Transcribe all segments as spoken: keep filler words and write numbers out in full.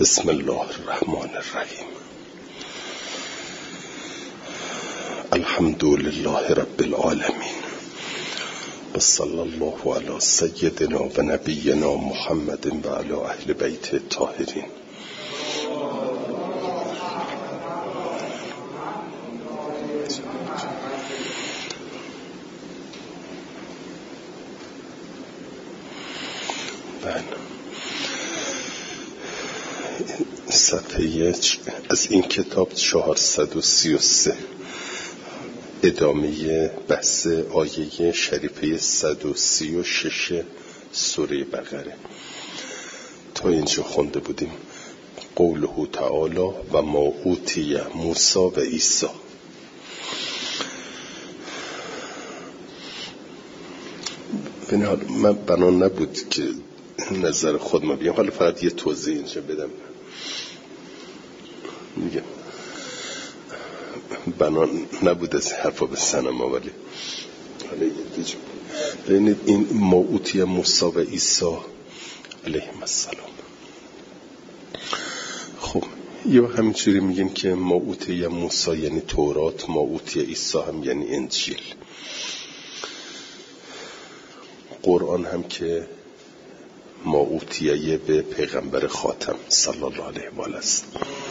بسم الله الرحمن الرحیم. الحمد لله رب العالمین و صلی الله علی سیدنا و نبینا محمد و علی اهل بیت الطاهرین. صفحه از این کتاب چهارصد و سی و سه، ادامه بحث آیه شریفه صد و سی و شش سوره بقره. تا اینجا خونده بودیم قوله تعالی و ما اوتی موسی و عیسی. من بنا نبود که نظر خودم بیام، حالا فقط یه توضیح اینجا بدم. میگم بنا نبود از حرفا به سنما، ولی حالا یه دیجا ببینید این موعوتی موسی و عیسی علیهم السلام. خب یا همینجوری میگیم که موعوتی موسی یعنی تورات، موعوتی عیسی هم یعنی انجیل. قرآن هم که موعوتیه به پیغمبر خاتم صلی الله علیه و آله است.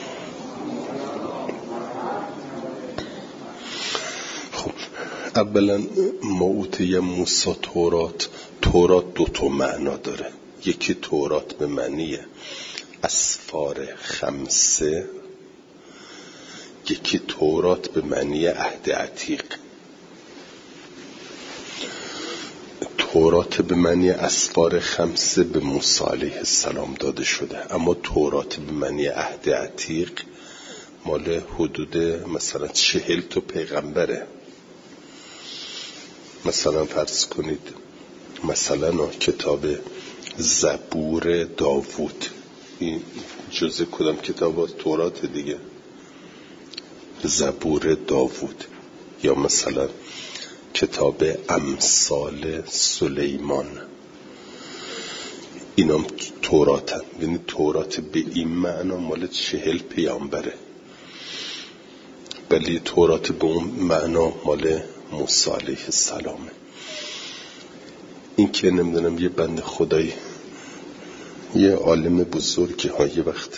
خب اولا موعوتیه موسی تورات، تورات دو تا معنا داره. یکی تورات به معنی اسفار خمسه، یکی تورات به معنی عهد عتیق. تورات به معنی اسفار خمسه به موسی علیه السلام داده شده، اما تورات به معنی عهد عتیق مال حدود مثلا چهل تا پیغمبره. مثلا فرض کنید مثلا کتاب زبور داوود، این جزء کدام کتاب تورات دیگه؟ زبور داوود. یا مثلا کتاب امثال سلیمان، اینام تورات هم. یعنی تورات به این معنا مال چهل پیامبره، ولی تورات به اون معنا مال موسی علیه السلامه. این که نمیدونم یه بند خدایی، یه عالم بزرگی ها یه وقت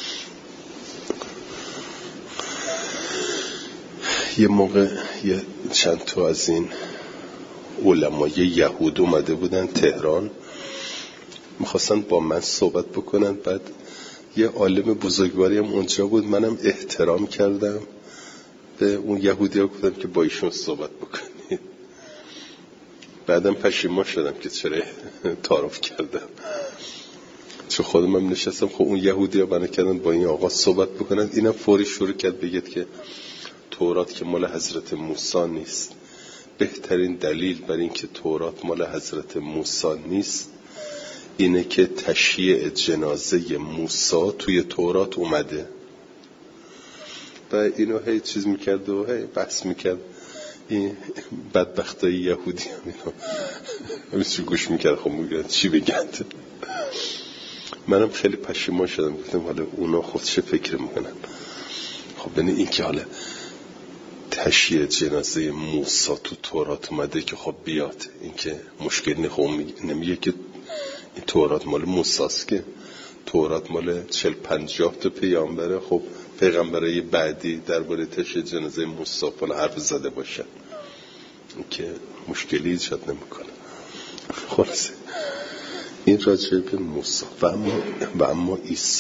یه موقع یه چند تا از این علمای یهود اومده بودن تهران، میخواستن با من صحبت بکنن. بعد یه عالم بزرگواری هم اونجا بود، منم احترام کردم به اون یهودی ها، گفتم که با ایشون صحبت بکنید. بعدم پشیمان شدم که چرا تعارف کردم، چون خودم هم نشستم. خب اون یهودی ها بنا کردن با این آقا صحبت بکنن. اینم فوری شروع کرد بگید که تورات که مال حضرت موسی نیست. بهترین دلیل بر این که تورات مال حضرت موسی نیست اینه که تشییع جنازه موسی توی تورات اومده. و اینو هی چیز میکرد و هی بحث میکرد. این بدبختای یهودی هم اینو همیشه گوش میکرد. خب میگرد چی بگند. منم خیلی پشیمان شدم، گفتم حالا اونا خود چه فکر میکنن. خب بینه این که حالا تشییع جنازه موسی تو تورات اومده که خب بیاد، این که مشکل نه. خب نمیگه که این تورات مال موسی است، که تورات مال چل پنجاه تا پیامبره. خب پیغمبرای بعدی درباره تشییع جنازه موسی فن حرف زده باشن، این که مشکلی ایجاد نمیکنه. خلاصه این راجع به موسی و اما و اما عیسی.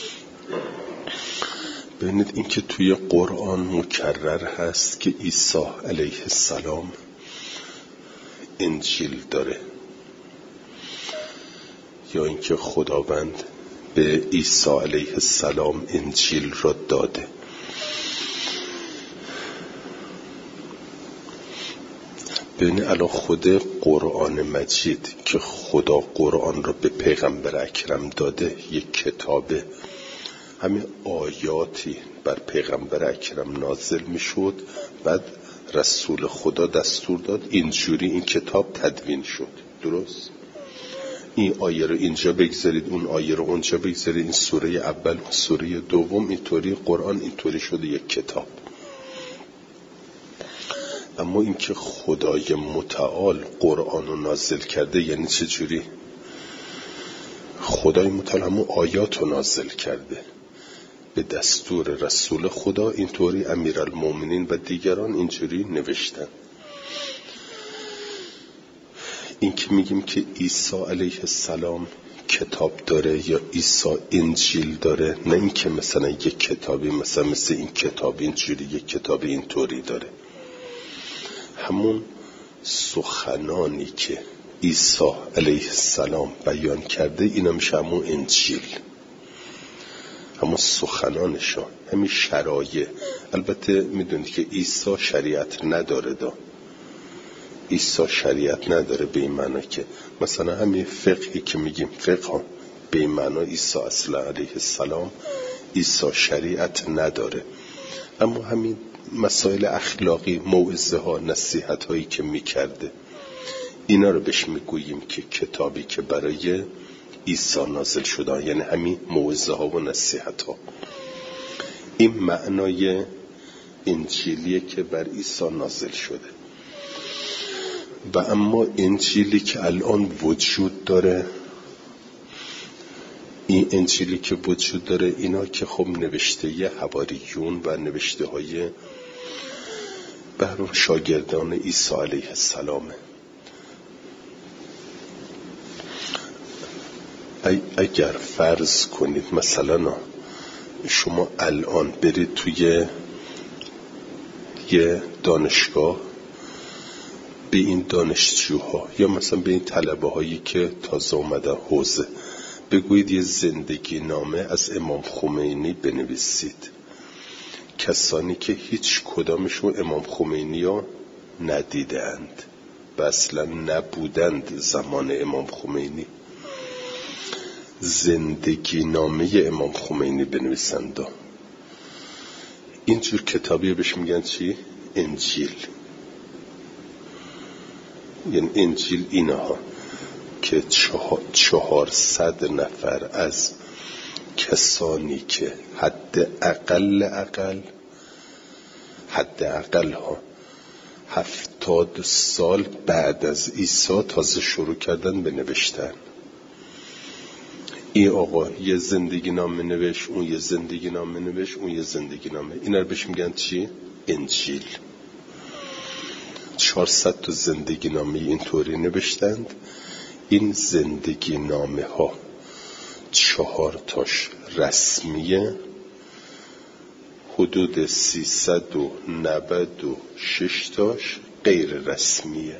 ببینید این که توی قرآن مکرر هست که عیسی علیه السلام انجیل داره، یا اینکه خداوند به عیسی علیه السلام انجیل را داده. ببینید الان خود قرآن مجید که خدا قرآن را به پیغمبر اکرم داده یک کتابه. همین آیاتی بر پیغمبر اکرم نازل می شد، بعد رسول خدا دستور داد اینجوری این کتاب تدوین شد. درست؟ این آیه رو اینجا بگذارید، اون آیه رو اونجا بگذارید، این سوره اول و سوره دوم، اینطوری قرآن اینطوری شده یک کتاب. اما اینکه خدای متعال قرآن رو نازل کرده یعنی چه جوری؟ خدای متعال همون آیات رو نازل کرده به دستور رسول خدا، اینطوری امیرالمومنین و دیگران اینجوری نوشتن. این که میگیم که عیسی علیه السلام کتاب داره یا عیسی انجیل داره، نه این که مثلا یک کتابی مثلا مثل این کتاب اینجوری یک کتاب اینطوری داره. همون سخنانی که عیسی علیه السلام بیان کرده اینا میشه همون انجیل، همون سخنانشان، همین شرایع. البته میدونید که عیسی شریعت نداره، دا عیسی شریعت نداره به این معنی که مثلا همین فقهی که میگیم فقه به این معنی عیسی اصلا علیه السلام عیسی شریعت نداره. اما همین مسائل اخلاقی، موعظه ها، نصیحت هایی که میکرده اینا رو بهش میگوییم که کتابی که برای عیسی نازل شده، یعنی همین موعظه ها و نصیحت ها. این معنای انجیلیه که بر عیسی نازل شده. و اما انجیلی که الان وجود داره، این انجیلی که وجود داره اینا که خب نوشته ی حواریون و نوشته های بر شاگردان عیسی علیه السلامه. اگر فرض کنید مثلا شما الان برید توی یه دانشگاه به این دانشجوها یا مثلا به این طلبه هایی که تازه اومدن حوزه بگویید یه زندگی نامه از امام خمینی بنویسید، کسانی که هیچ کدامشون امام خمینی ها ندیدند و اصلا نبودند زمان امام خمینی، زندگی نامه امام خمینی بنویسند. اینجور کتابی بهش میگن چی؟ انجیل. یعنی انجیل اینها که چهارصد نفر از کسانی که حد اقل اقل حد اقل ها هفتاد سال بعد از عیسی تازه شروع کردن به نوشتن. این آقا یه زندگی نامه نوشت، اون یه زندگی نامه نوشت، اون یه زندگی نامه. اینا رو بهش میگن چی؟ انجیل. چهارصد تا زندگی نامه اینطوری نوشتند. این زندگی نامه ها چهار تاش رسمیه، حدود سیصد و نود و شش تاش غیر رسمیه.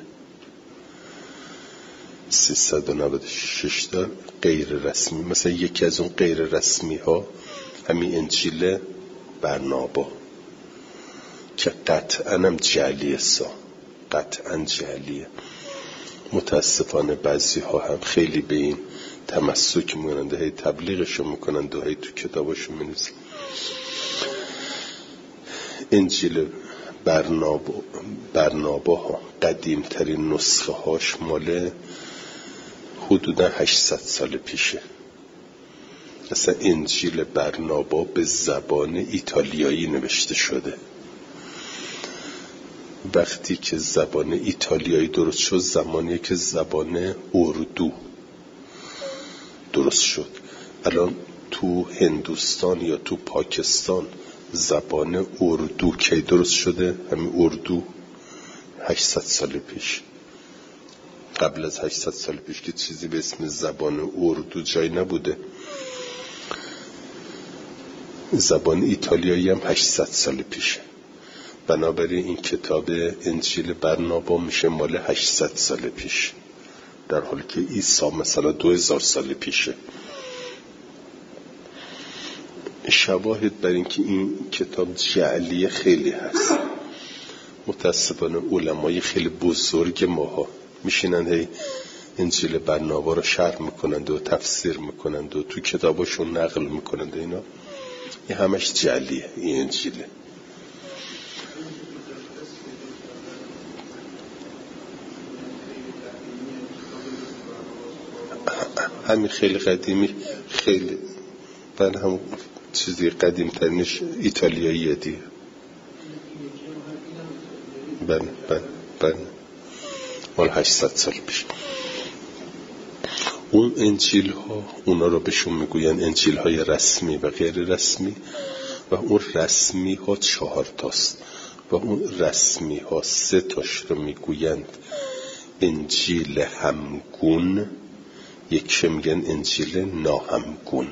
سیصد و نود و شش تا غیر رسمی. مثلا یکی از اون غیر رسمی ها همین انجیل برنابا که قطعاً هم جعلیه، سا قطعاً جعلیه. متاسفانه بعضی ها هم خیلی به این تمسک میکنند، هی تبلیغشو میکنند و هی تو کتابشو مینویسند. انجیل برنابا برنابا ها قدیم ترین نسخه هاش مال حدودا هشتصد سال پیشه. مثلا انجیل برنابا به زبان ایتالیایی نوشته شده. وقتی که زبان ایتالیایی درست شد، زمانی که زبان اردو درست شد. الان تو هندوستان یا تو پاکستان زبان اردو کی درست شده؟ همین اردو هشتصد سال پیش. قبل از هشتصد سال پیش که چیزی به اسم زبان اردو جای نبوده. زبان ایتالیایی هم هشتصد سال پیشه. بنابراین این کتاب انجیل برنابا میشه مال هشتصد سال پیش، در حالی که عیسی مثلا دو هزار سال پیشه. شواهد بر این که این کتاب جعلی خیلی هست. متاسفانه علمای خیلی بزرگ ماها میشینن هی انجیل برنابا رو شرح میکنند و تفسیر میکنند و تو کتاباشون نقل میکنند. اینا این همش جعلیه. این انجیله همین خیلی قدیمی، خیلی بر هم چیزی قدیم ترینش ایتالیاییه دیگه. بله بله بله مال هشتصد سال پیش. اون انجیل ها اونا رو بهشون میگوین انجیل های رسمی و غیر رسمی و اون رسمی ها چهار تاست و اون رسمی ها سه تاش رو میگویند انجیل همگون، یک میگن انجیل ناهمگون.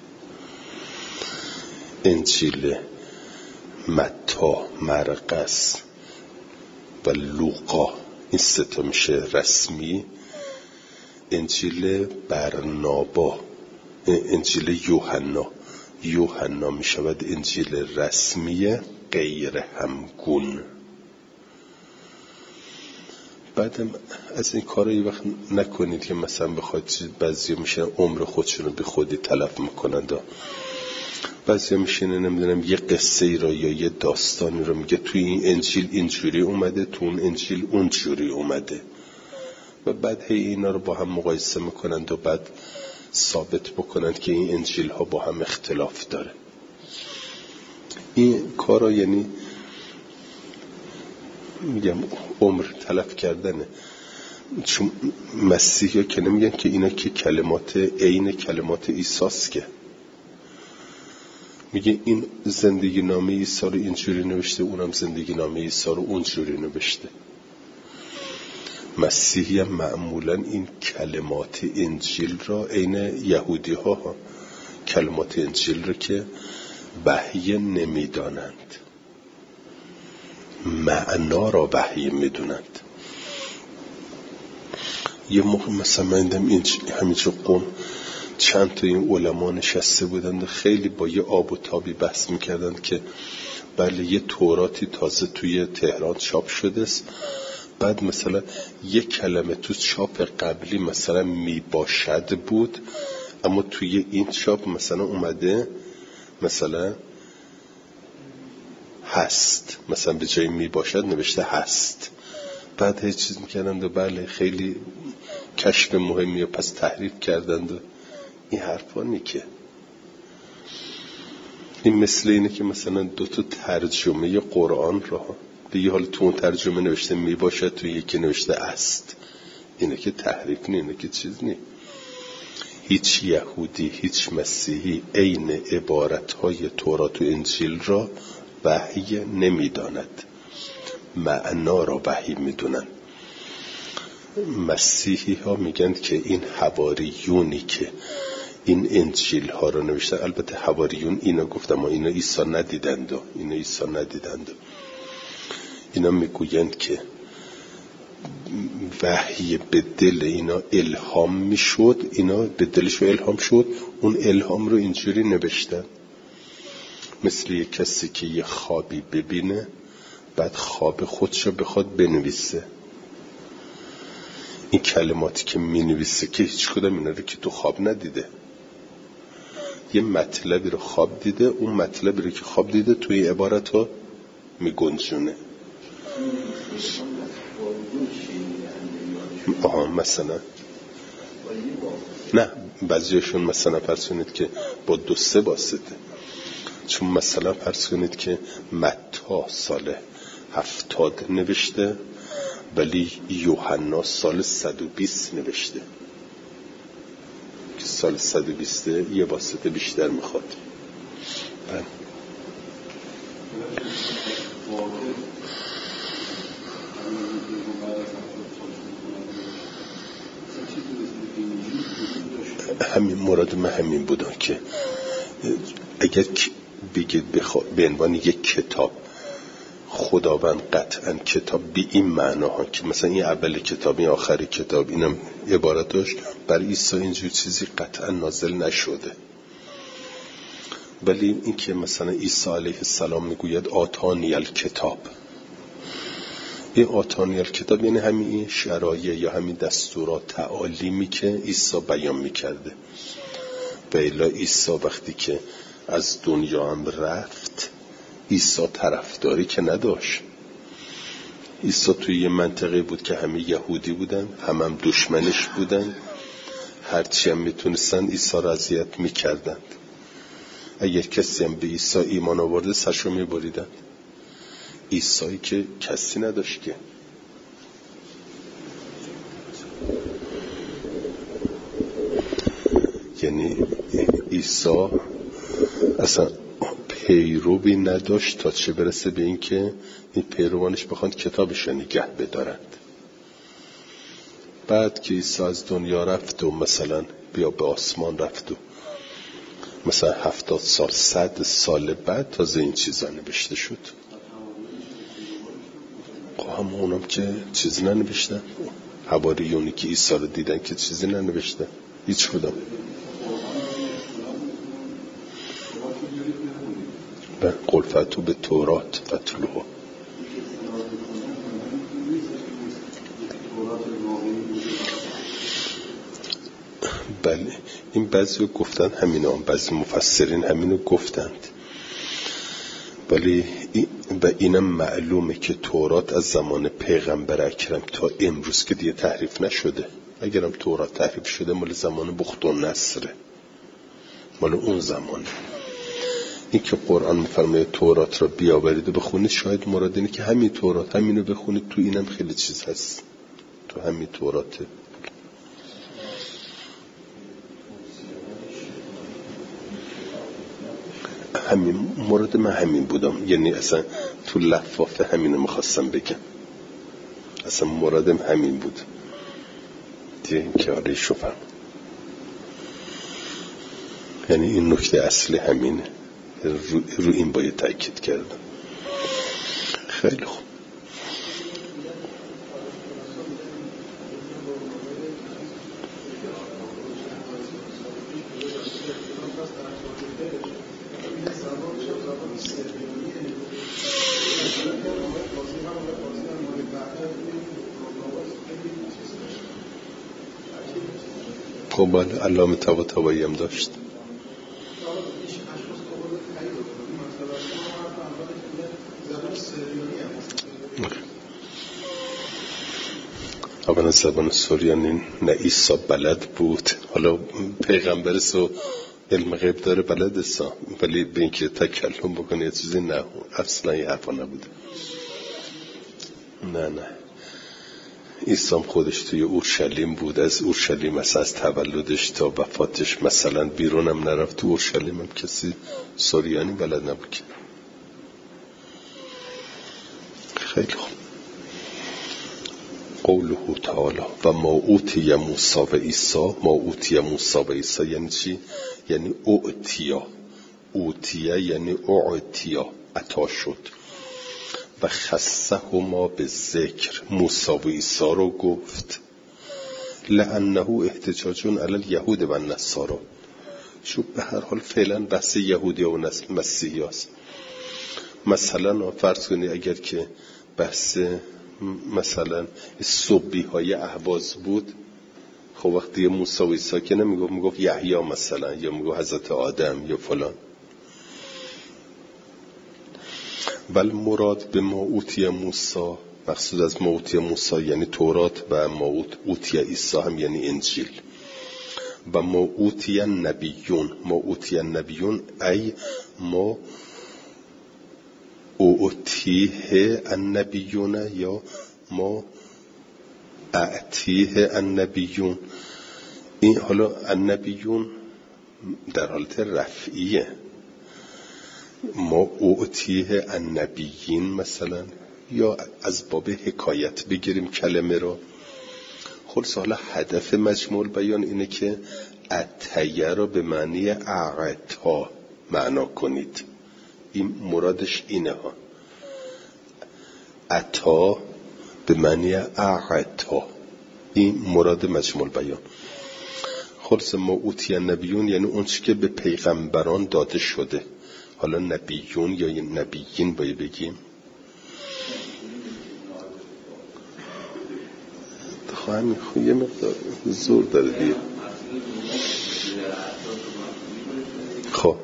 انجیل متی، مرقس و لوقا این سه تا میشه رسمی. انجیل برنابا، انجیل یوحنا یوحنا میشود انجیل رسمی غیر همگون. بعدم از این کارا یه وقت نکنید که مثلا بخواید بعضی میشن عمر خودشون رو به خودی تلف میکنند، بعضی میشینه نمیدونم یه قصه ای را یا یه داستانی رو میگه توی این انجیل اینجوری اومده، تو اون انجیل اونجوری اومده و بعد هی اینا رو با هم مقایسه میکنند و بعد ثابت بکنند که این انجیل ها با هم اختلاف داره. این کارا یعنی میگم عمر تلف کردنه. چون مسیحی ها که نمیگن که اینا که کلمات عین کلمات عیساست، که میگه این زندگی نامه عیسی رو اینجوری نوشته، اونم زندگی نامه عیسی رو اونجوری نوشته. مسیحی هم معمولا این کلمات انجیل را عین یهودی ها کلمات انجیل رو که وحی نمیدانند، معنا را وحی میدونند. یه موقع مثلا من دیدم همینجا قم چند تا این علما نشسته بودند خیلی با یه آب و تابی بحث میکردند که بله یه توراتی تازه توی تهران چاپ شده است، بعد مثلا یک کلمه تو چاپ قبلی مثلا میباشد بود، اما توی این چاپ مثلا اومده مثلا هست، مثلا به جای میباشد نوشته هست. بعد هیچ چیز میکردند و بله خیلی کشف مهمی و پس تحریف کردند و این حرفا نی که این مثل اینه که مثلا دو تا ترجمه قرآن را دیگه حالا تو اون ترجمه نوشته میباشد تو یکی نوشته است، اینه که تحریف نی، اینه که چیز نی. هیچ یهودی هیچ مسیحی عین عبارتهای تورات و انجیل را وحی نمیداند، معنا را وحی میدونن. مسیحی ها میگن که این حواریونی که این انجیل ها رو نوشتن، البته حواریون اینا گفتم ما اینا عیسی ندیدند و اینا عیسی ندیدند، اینا میگویند که وحی به دل اینا الهام میشد، اینا به دلشو الهام شد، اون الهام رو اینجوری نوشتن. مثل یک کسی که یه خوابی ببینه بعد خواب خودشو بخواد بنویسه، این کلماتی که مینویسه که هیچ کدام اینا رو که تو خواب ندیده، یه مطلبی رو خواب دیده، اون مطلبی رو که خواب دیده توی عبارت ها میگنجونه. آها مثلا نه بعضیشون مثلا فرض کنید که با دو سه واسطه، چون مثلا فرض کنید که متی سال هفتاد نوشته ولی یوحنا سال صد و بیست نوشته که سال صد و بیست یه واسطه بیشتر میخواد. همین مراد من همین بودم که اگر بگید به عنوان یک کتاب خداوند قطعا کتاب به این معناها که مثلا این اول کتاب این آخر کتاب اینم عبارتش بر عیسی اینجور چیزی قطعا نازل نشده، ولی این که مثلا عیسی علیه السلام میگوید آتانی الکتاب، این آتانی الکتاب یعنی همین این شرایع یا همین دستورات تعالیمی که عیسی بیان میکرده. و الا عیسی وقتی که از دنیا هم رفت عیسی طرفداری که نداشت. عیسی توی یه منطقه بود که همه یهودی بودن، هم هم دشمنش بودن، هرچی هم میتونستن عیسی را اذیت میکردند. اگر کسی هم به عیسی ایمان آورده سرشو میبریدن. عیسی که کسی نداشت که. یعنی عیسی اصلا پیروی نداشت تا چه برسه به این که این پیروانش بخوان کتابش نگه بدارند. بعد که عیسی از دنیا رفت و مثلا بیا به آسمان رفت و مثلا هفتاد سال صد سال بعد تازه این چیزا نوشته شد. هم اونم که چیزی ننوشتن، حواریونی که عیسی رو دیدن که چیزی ننوشتن، هیچ کدام. قل فتو به تورات فتلوها. بله این بعضی گفتن همین هم، بعضی مفسرین همینو گفتند، ولی و اینم معلومه که تورات از زمان پیغمبر اکرم تا امروز که دیگه تحریف نشده. اگرم تورات تحریف شده مال زمان بخت و نصره، مال اون زمانه. این که قرآن میفرماید تورات را بیاورید و بخونید، شاید مراد اینه که همین تورات همینو بخونید، تو اینم خیلی چیز هست، تو همین توراته. همین مراد من همین بودم، یعنی اصلا تو لفافه همینو میخواستم بگم، اصلا مرادم همین بود دیگه. این که آره شوفم، یعنی این نکته اصلی همینه، رو, رو این باید تأکید کردم. خیلی خوب. خب بله علامه طباطبایی هم داشت. اولا زبان سوریانی نه عیسی بلد بود، حالا پیغمبر سو علم غیب داره بلد سا، ولی به اینکه تکلم بکنه یه چیزی نه، اصلا یه حرفا نبوده. نه نه عیسی خودش توی اورشلیم بود، از اورشلیم مثلا از تولدش تا وفاتش مثلا بیرونم نرفت. تو اورشلیم هم کسی سوریانی بلد نبود. خیلی خوب. قوله تعالی و ما اوتی موسی و عیسی. ما اوتی موسی و عیسی یعنی چی؟ یعنی اوتیا. اوتیا یعنی اوتیا، عطا شد. و خصه ما به ذکر، موسی و عیسی رو گفت. لانه احتجاجون علی الیهود و النصارا، چون به هر حال فعلا بحث یهودی و مسیحی هست. مثلا فرض کنید اگر که بحث مثلا صبی های اهواز بود، خب وقتی موسی و عیسی که نمیگفت، میگفت یحیی مثلا، یا میگفت حضرت آدم یا فلان. بل مراد به ما اوتی موسی، مقصود از ما اوتی موسی یعنی تورات، و ما اوتی عیسی هم یعنی انجیل. و ما اوتی نبیون، ما اوتی نبیون ای ما اوتیه النبیون یا ما اعتیه النبیون. این حالا النبیون در حالت رفعیه، ما اوتیه النبیین مثلا، یا از باب حکایت بگیریم کلمه رو. خلاص حالا هدف مجموع بیان اینه که اتیه رو به معنی اعتا معنا کنید. این مرادش اینه ها، عطا به معنی اعتا، این مراد مجموع بیان. خلاص ما اوتی نبیون یعنی اون چی که به پیغمبران داده شده. حالا نبیون یا نبیین باید بگیم. خواهمی خوی یه مقدار زور داره دیگه. خب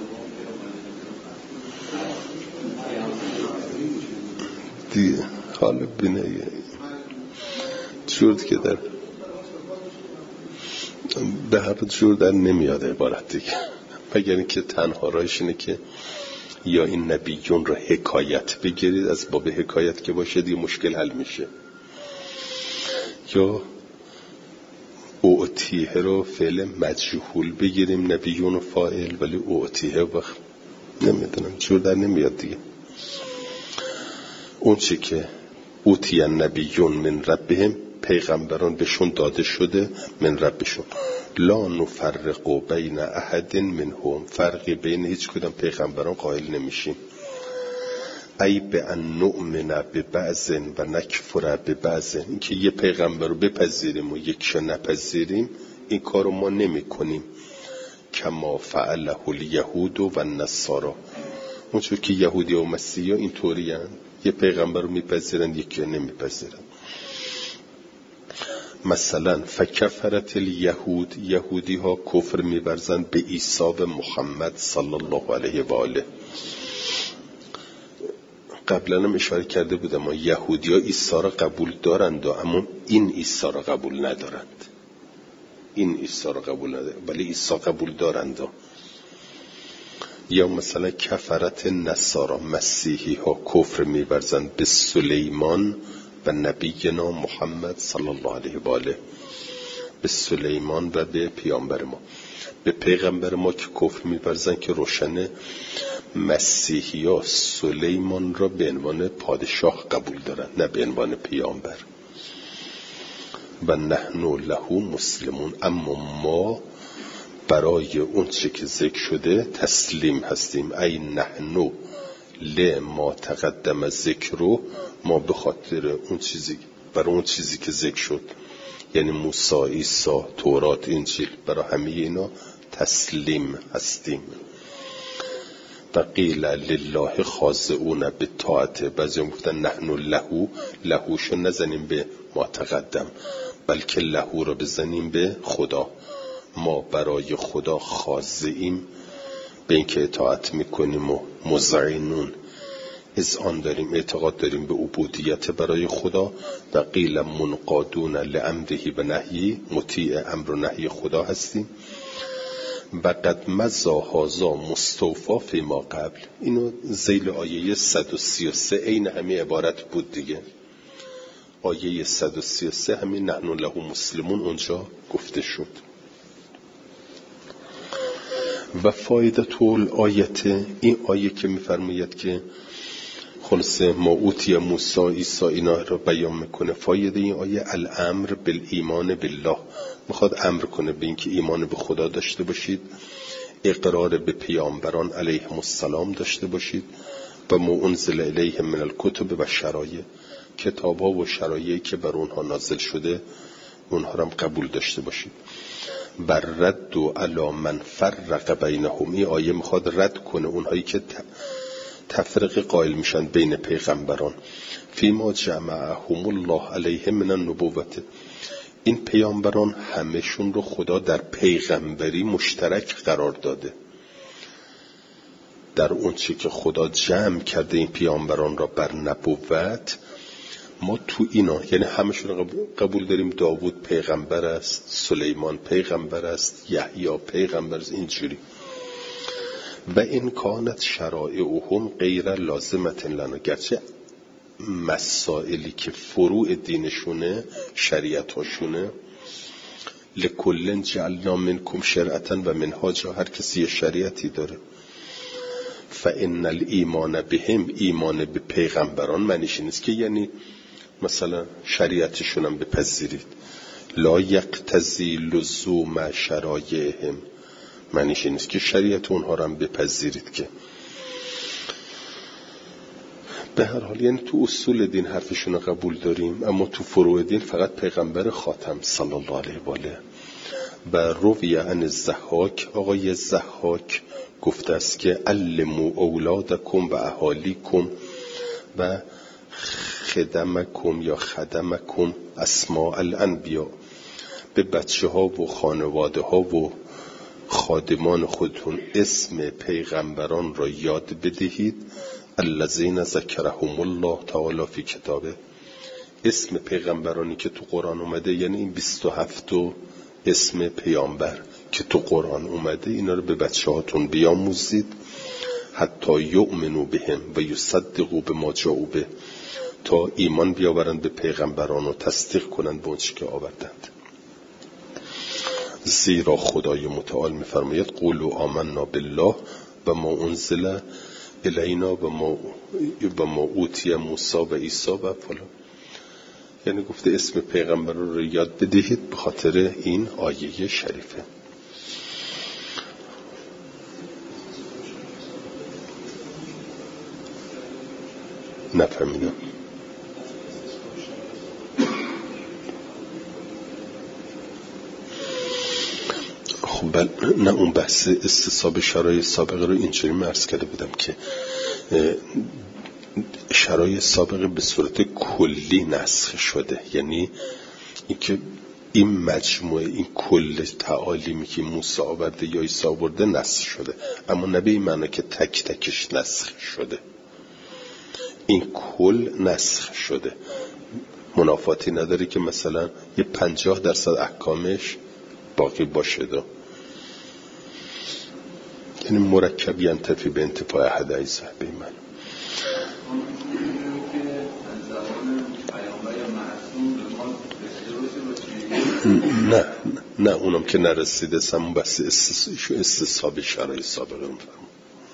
دیگه حالا حالا بینه جور که در به هر جور در نمیاد عبارت دیگه، مگر اینکه تنها راهش اینه که یا این نبیون رو حکایت بگیرید، از باب حکایت که باشه دیگه مشکل حل میشه، یا اعتیه رو فعل مجهول بگیریم، نبیون و فاعل، ولی اعتیه وقت نمیدونم جور در نمیاد دیگه. اون چی که اوتیه نبیون من ربهم، پیغمبران بهشون داده شده من ربشون، لا نفرق بین احد منهم، فرقی بین هیچ کدام پیغمبران قائل نمیشیم. ای به ان نؤمن ببعض و نکفر ببعض، این که یه پیغمبر رو بپذیریم و یکشو نپذیریم این کارو ما نمی کنیم. کما فعله الیهود و النصارا، اونجور که یهودی و مسیحی ها این طوری هن، یه پیغمبر رو میپذیرن یکی رو نمیپذیرن. مثلا فکفرت الیهود، یهودی ها کفر می‌ورزند به عیسی و محمد صلی الله علیه و آله. قبلا هم اشاره کرده بودم ما یهودی ها عیسی را قبول دارند اما این عیسی را قبول ندارند، این عیسی را قبول ندارند ولی عیسی قبول دارند. یا مثلا کفرت نصارا، مسیحی ها کفر می‌ورزند به سلیمان و نبینا محمد صلی الله علیه و آله، به سلیمان و به پیامبر ما. به پیغمبر ما که کفر می‌ورزند که روشنه، مسیحی ها سلیمان را به عنوان پادشاه قبول دارند نه به عنوان پیامبر. و نحن له مسلمون، اما ما برای اون چی که ذکر شده تسلیم هستیم. ای نحن لما تقدم ذکر رو، ما به خاطر اون چیزی برای اون چیزی که ذکر شد، یعنی موسی، عیسی، تورات، انجیل، برای همه اینا تسلیم هستیم. و قیل لله خاضعون به طاعت، بعضی هم گفتن نحن له، لهوشو نزنیم به ما تقدم بلکه لهو رو بزنیم به خدا. ما برای خدا خاضعیم، به اینکه اطاعت میکنیم و مذعنون از آن داریم، اعتقاد داریم به عبودیت برای خدا. و قیل منقادون لامره و نهی، مطیع امر و نهی خدا هستیم. و قد مضی هذا مستوفی فی ما قبل، اینو ذیل آیه صد و سی و سه عین همین عبارت بود دیگه. آیه صد و سی و سه همین نحن له مسلمون اونجا گفته شد. و فایده طول آیت، این آیه که میفرماید که خلاصه ما اوتی موسی عیسی اینا رو بیان میکنه، فایده این آیه الامر بالایمان بالله، میخواد امر کنه به اینکه ایمان به خدا داشته باشید، اقرار به پیامبران علیهم السلام داشته باشید و ما انزل الیهم من الکتب و شرایع، کتاب‌ها و شرایعی که بر اونها نازل شده اونها رو هم قبول داشته باشید. بر رد و علی من فرق بینهم، این آیه میخواد رد کنه اونهایی که تفرقه قائل میشن بین پیغمبران. فیما جمعهم الله علیه من النبوت، این پیامبران همشون رو خدا در پیغمبری مشترک قرار داده. در اون چی که خدا جمع کرده این پیامبران را بر نبوت، ما تو اینا یعنی همشون رو قبول داریم. داوود پیغمبر است، سلیمان پیغمبر است، یحیی پیغمبر است، اینجوری. و این کانت شرائعهم غیر لازمت لنا، گرچه مسائلی که فروع دینشونه، شریعتاشونه، لکلن جعلنا منکم شرعتا و منهاجا، هر کسی یه شریعتی داره. فان الایمان بهم، ایمان به پیغمبران معنیش نیست که یعنی مثلا شریعتشون هم بپذیرید. لا یقتضی لزوم شرایعهم، معنیش نیست که شریعت اونها رو هم بپذیرید. که به هر حال یعنی تو اصول دین حرفشون رو قبول داریم، اما تو فروع دین فقط پیغمبر خاتم صلی الله علیه و آله. و روی عن الضحاک، آقای ضحاک گفته است که علموا اولادکم و اهالیکم و خدمکم یا خدمکم اسماء الانبیاء، به بچه ها و خانواده ها و خادمان خودتون اسم پیغمبران را یاد بدهید، الذین ذکرهم الله تعالی فی کتابه، اسم پیغمبرانی که تو قرآن اومده، یعنی این بیست و هفت اسم پیامبر که تو قرآن اومده، اینا رو به بچه هاتون بیاموزید حتی یؤمنوا بهم و یصدقوا بما جاءوا به، تا ایمان بیاورند به پیغمبران و تصدیق کنند به اونچه که آوردند. زیرا خدای متعال می‌فرماید قولوا آمنا بالله و ما انزل الینا و ما و ما اوتی موسی و عیسی و فلان. یعنی گفته اسم پیغمبر رو یاد بدهید به خاطر این آیه شریفه. نفهمیدم. خب بل نه، اون بحث استصحاب شرایط سابقه رو اینجوری عرض کرده بودم که شرایط سابقه به صورت کلی نسخ شده، یعنی اینکه این مجموعه، این کل تعالیمی که موسی آورده یا عیسی آورده نسخ شده، اما نه به این معنی که تک تکش نسخ شده. این کل نسخ شده، منافاتی نداره که مثلا یه پنجاه درصد احکامش باقی باشه دو. یعنی مرکب ینتفی به انتفاع احد اجزاء به من. نه نه اونم که نرسیده، همون بس استصحاب شرایط سابقه رو میفرمون.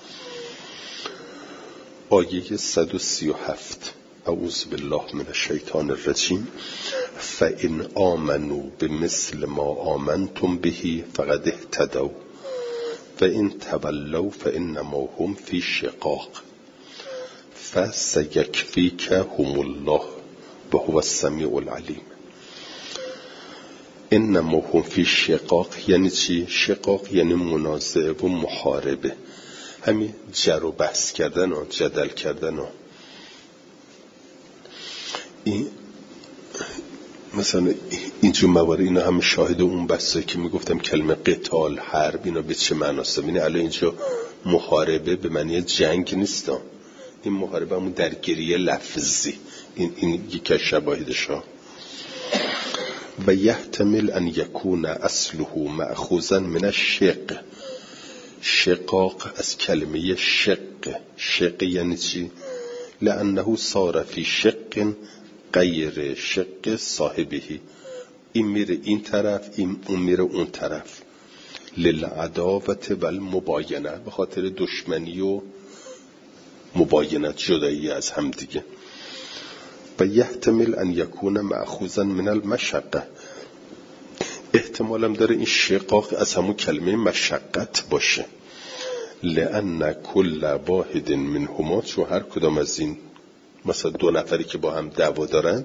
آیه صد و سی و هفت اعوذ بالله من الشیطان الرجیم فإن آمنوا بمثل ما آمنتم به فقد اهتدوا وإن تولوا فإنما هم في شقاق فسيكفيكهم الله وهو السمیع العلیم. انما هم فی شقاق یعنی چی؟ شقاق یعنی منازعه و محاربه، همین جر و بحث کردن و جدل کردن و این مثلا اینجور موارد. اینا هم شاهد اون بحثی که میگفتم کلمه قتال، حرب، اینا به چه معناست. ببینید الان اینجا محاربه به معنی جنگ نیست، این محاربه همون درگیری لفظی، این این یک از شواهدشه. و یحتمل ان یکون اصله مأخوذا من الشق. شقاق از کلمه شق. شق یعنی چی؟ لانه صار فی شق غیر شق صاحبه، این میره این طرف، این اون میره اون طرف. للعداوت و المباینه، به خاطر دشمنی و مباینت، جدایی از هم دیگه. و یحتمل ان یکون مأخوذا من المشقه، احتمالم داره این شقاق از همون کلمه مشقت باشه. لأن کل واحد منهما، چون هر کدام از این مثلا دو نفری که با هم دعوا دارند،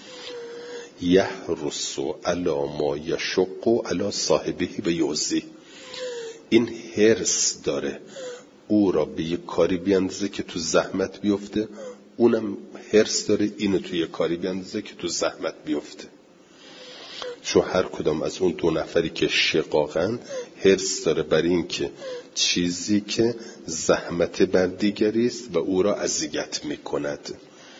یحرس علی ما یشق علی صاحبه و یؤذی، این حرص داره او را به یک کاری بیاندازه که تو زحمت بیفته، اونم حرص داره اینو توی کاری بیاندازه که تو زحمت بیفته. چون هر کدام از اون دو نفری که شقاقن حرص داره برای این که چیزی که زحمت بر دیگری است و او را اذیت میکند.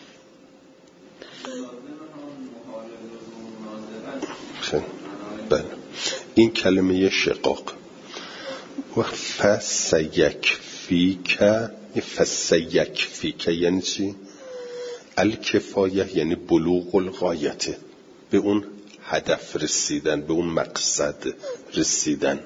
بله، این کلمه شقاق. و فسیکفیک، فسیکفیک یعنی چی؟ الکفایه یعنی بلوغ الغایته، به اون هدف رسیدن، به اون مقصد رسیدن.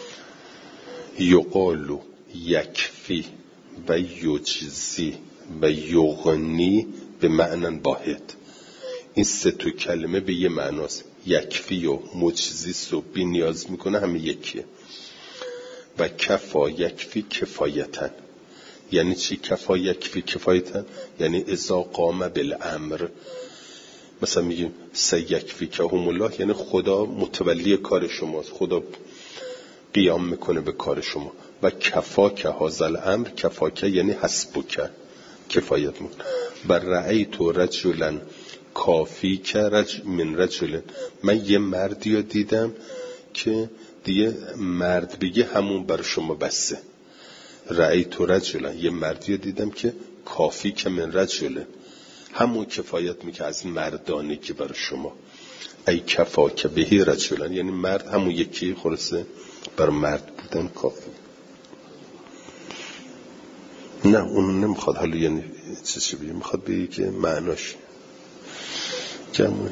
یقالو یکفی و یجزی و یغنی به معنی واحد. این سه تا کلمه به یه معناست، یکفی و مجزیس و بی نیاز میکنه، همه یکیه. و کفا یکفی کفایتن، یعنی چی؟ کفا یکفی کفایتن یعنی اذا قام بالامر، مثلا میگیم سیکفی که هم الله، یعنی خدا متولی کار شماست، خدا قیام میکنه به کار شما. و کفا که هازل امر، کفا که یعنی حسبک، کفایت میکنه. و رأیت رجلا کافی که رج من رجل، من یه مردی رو دیدم که دیگه مرد بگه همون بر شما بسه. رأیت رجلا، یه مردی رو دیدم که کافی که من رجل، همون کفایت میکنه از مردانه که برای شما. ای کفا که بهی رجلن، یعنی مرد همون یکی خلاصه برای مرد بودن کافی. نه اون نمیخواد حالا یعنی چیزی بگه، میخواد بگه که معناش جمعه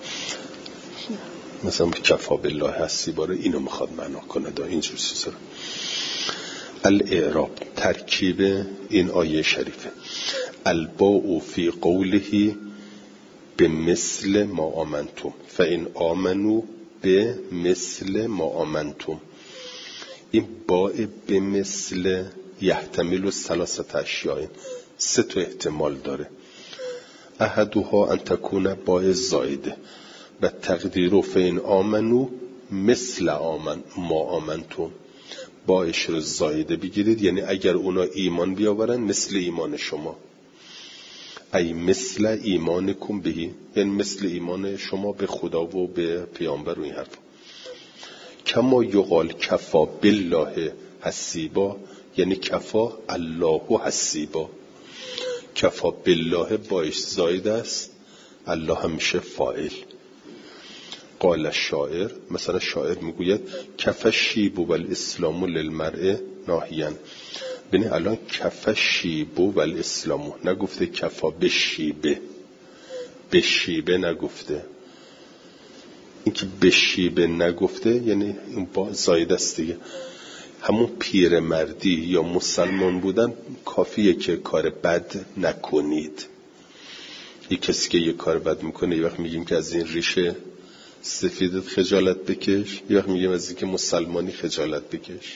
مثلا کفا بالله هستی باره اینو میخواد معنا کنه دا اینجور چیزا. الاعراب ترکیب این آیه شریفه. الباء فی قوله به مثل ما آمنتم فإن آمنوا به مثل ما آمنتم. این باء به مثل یحتمل ثلاثه اشیاء، سه تا احتمال داره. احدها ان تکون باء زائده و تقدیر فإن آمنوا مثل آمن ما آمنتم. باعش رو زائده بگیرید، یعنی اگر اونا ایمان بیاورن مثل ایمان شما. ای مثل ایمانکم بهی، یعنی مثل ایمان شما به خدا و به پیامبر و این حرف. کما یقال کفا بالله حسیبا، یعنی کفا الله حسیبا. کفا بالله باعش زائده است، الله همیشه فاعل. قال الشاعر، مثلا شاعر میگوید کف الشیب و الاسلام للمرء ناهیاً. ببین الان کف الشیب و الاسلام نگفته کفا بشیبه، بشیبه نگفته. این که بشیبه نگفته یعنی این با زاید است دیگه. همون پیر مردی یا مسلمان بودن کافیه که کار بد نکنید. یک کسی که یک کار بد میکنه یه وقت میگیم که از این ریشه سفیدت خجالت بکش، یه وقت میگیم از این که مسلمانی خجالت بکش.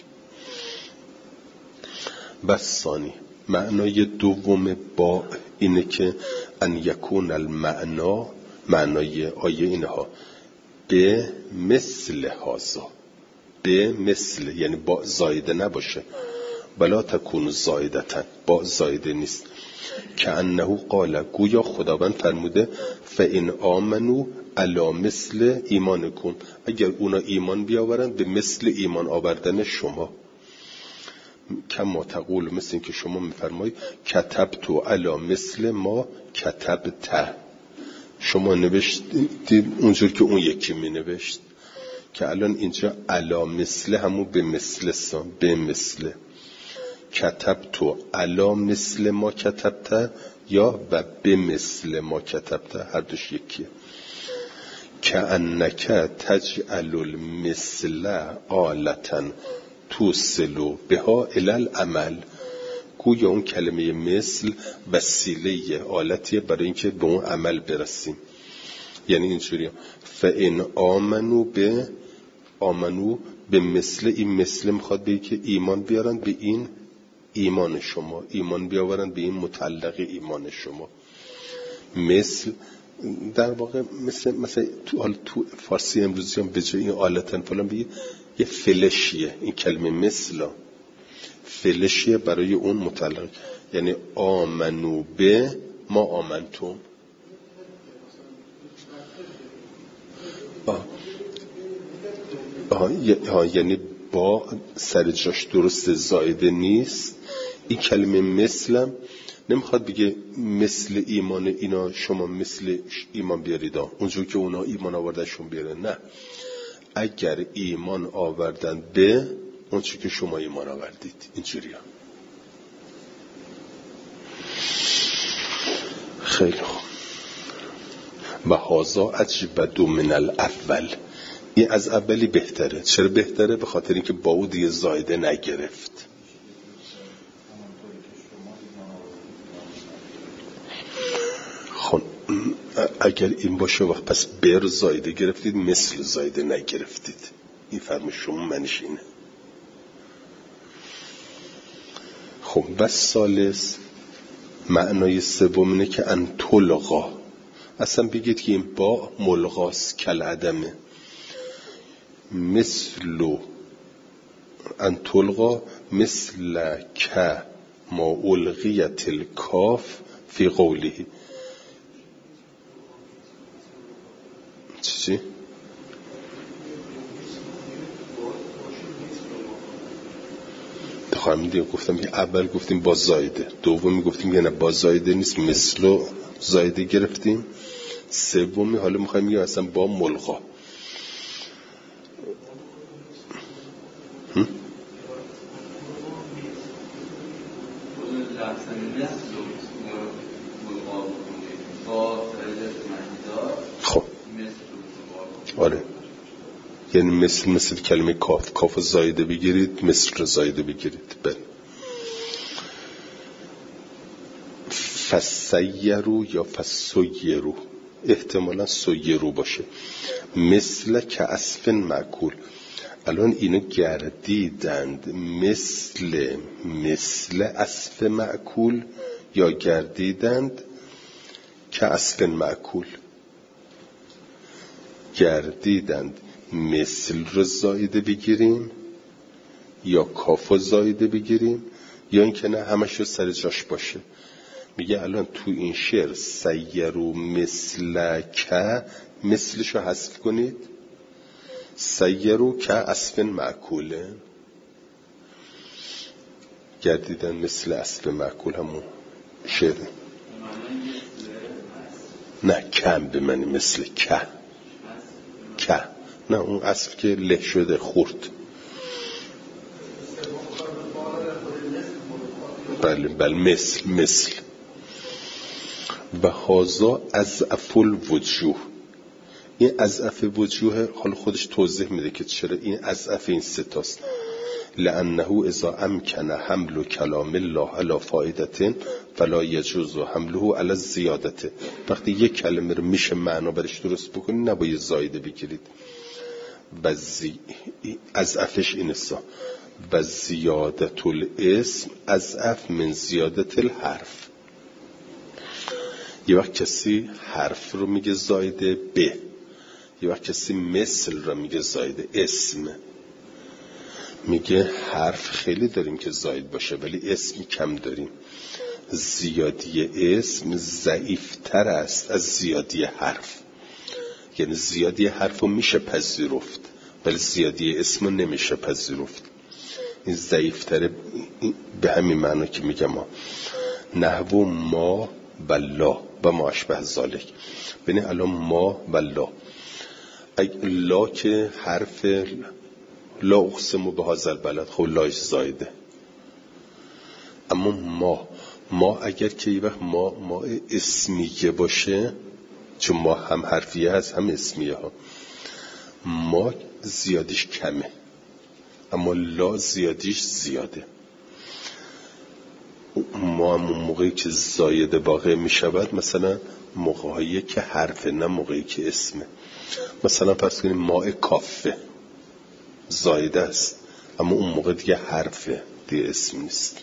بس ثانی معنای دوم با اینه که ان یکون المعنا، معنای آیه اینها به مثل هازا، به مثل یعنی با زایده نباشه. بلا تکون زایدتن، با زایده نیست. که انه قال، گویا خداوند فرموده فإن آمنو علی مثل ایمانکم، اگر اونا ایمان بیاورن به مثل ایمان آوردن شما. کما تقول، مثل این که شما میفرمایید کتبت علی مثل ما کتبت، شما نوشتید اونجور که اون یکی می نوشت. که الان اینجا علی مثل همون به مثل سان، به مثل. کتبت علی مثل ما کتبت یا و به مثل ما کتبت، هر دوش یکیه. که انک تجعل المثل آلتا توصلو بها الی العمل، گویا اون کلمه مثل وسیله آلتیه برای اینکه به اون عمل برسیم. یعنی اینجوری فإن آمنو به آمنو به مثل، این مثل میخواد بگه که ایمان بیارن به این ایمان شما، ایمان بیاورن به این متعلق ایمان شما. مثل در واقع مثل مثلا تو حال تو فارسی امروزی هم به جای این آلتن فلان بگید یه فلشیه. این کلمه مثلا فلشیه برای اون متعلق، یعنی آمنو به ما آمنتم. آه. آه. آه. یعنی با سر جاش درست زائده نیست. این کلمه مثلم نمیخواد بگه مثل ایمان اینا شما مثل ایمان بیارید اونجور که اونا ایمان آوردنشون بیاره. نه، اگر ایمان آوردن به اونچه که شما ایمان آوردید، اینجوری ها. خیلی خوب. و هازا عجب دو من الاول، این از اولی بهتره. چرا بهتره؟ به خاطر اینکه با او دیگه زایده نگرفت. خب اگر این باشه وقت پس بر زایده گرفتید، مثل زایده نگرفتید. این فرم شما منش اینه. خب بس سالس معنای سوم اینه که ان تلقا، اصلا بگید که این با ملغاس کل عدمه. مثل ان تلقا مثل که ما الغیت الکاف فی قوله. چی؟ خواهم دیگه گفتم که اول گفتیم با زایده، دومی گفتیم که نه با زایده نیست، مثل زایده گرفتیم. سومی حالا میخوایم بگیم اصلا با ملغا. خب آره، یعنی مثل مثل کلمه کاف، کاف زایده بگیرید، مثل رو زایده بگیرید. بله. فسیرو یا فسیرو، احتمالا سیرو باشه. مثل که اسف معکول، الان اینو گردیدند مثل مثل اسف معکول یا گردیدند که اسف معکول. گردیدند مثل رو زایده بگیریم یا کافو زایده بگیریم یا اینکه نه همش رو سر جاش باشه. میگه الان تو این شعر سیرو مثل که، مثلشو حذف کنید، سیرو که اسف معکوله. گردیدن مثل اسف معکول همون شعر. نه کم به معنی مثل که که، نه اون اصل که له شده خورد. بله بله مثل مثل. و هازا از افل وجوه، این از اف وجوه حالا خودش توضیح میده که چرا این از اف این ستاست. لانه اذا امکن حمل کلام الله علی فائدة فلا یجوز حمله علی الزیادة. وقتی یک کلمه رو میشه معنا برش درست بکنید نباید زایده بگیرید. بزی از افش اینسا و زیادت الاسم از اف من زیادت الحرف. یه وقت کسی حرف رو میگه زایده به، یه وقت کسی مثل رو میگه زایده اسم. میگه حرف خیلی داریم که زاید باشه ولی اسم کم داریم. زیادی اسم ضعیفتر است از زیادی حرف. یعنی زیادی حرف رو میشه پذیرفت ولی زیادی اسم رو نمیشه پذیرفت. این ضعیفتره. به همین معنا که میگم ما نحو ما و لا و ما اشبه ذالک. ببین الان ما و لا، لا که حرف لا اقسم به هذا البلد، خب لاش زایده. اما ما ما اگر که یه وقت ما ما اسمیه باشه، چون ما هم حرفیه هست هم اسمیه ها، ما زیادیش کمه اما لا زیادیش زیاده. ما همون موقعی که زایده واقع می شود مثلا موقعی که حرفه نه موقعی که اسمه. مثلا فرض کنیم ماء کافه زایده است اما اون موقع دیگه حرفه دیگه اسم نیست.